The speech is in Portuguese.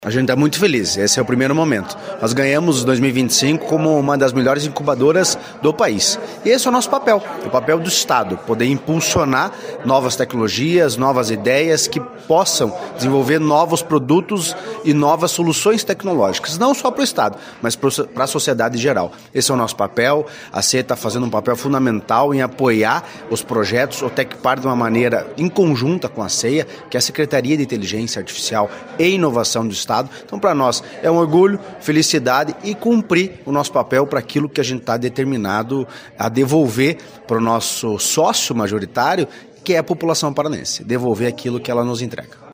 A gente está muito feliz, esse é o primeiro momento. Nós ganhamos 2025 como uma das melhores incubadoras do país. E esse é o nosso papel, o papel do Estado, poder impulsionar novas tecnologias, novas ideias que possam desenvolver novos produtos e novas soluções tecnológicas, não só para o Estado, mas para a sociedade em geral. Esse é o nosso papel, a CE está fazendo um papel fundamental em apoiar os projetos, o Tecpar de uma maneira em conjunta com a CEA, que é a Secretaria de Inteligência Artificial e Inovação do Estado. Então, para nós, é um orgulho, felicidade e cumprir o nosso papel para aquilo que a gente está determinado a devolver para o nosso sócio majoritário, que é a população paranense, devolver aquilo que ela nos entrega.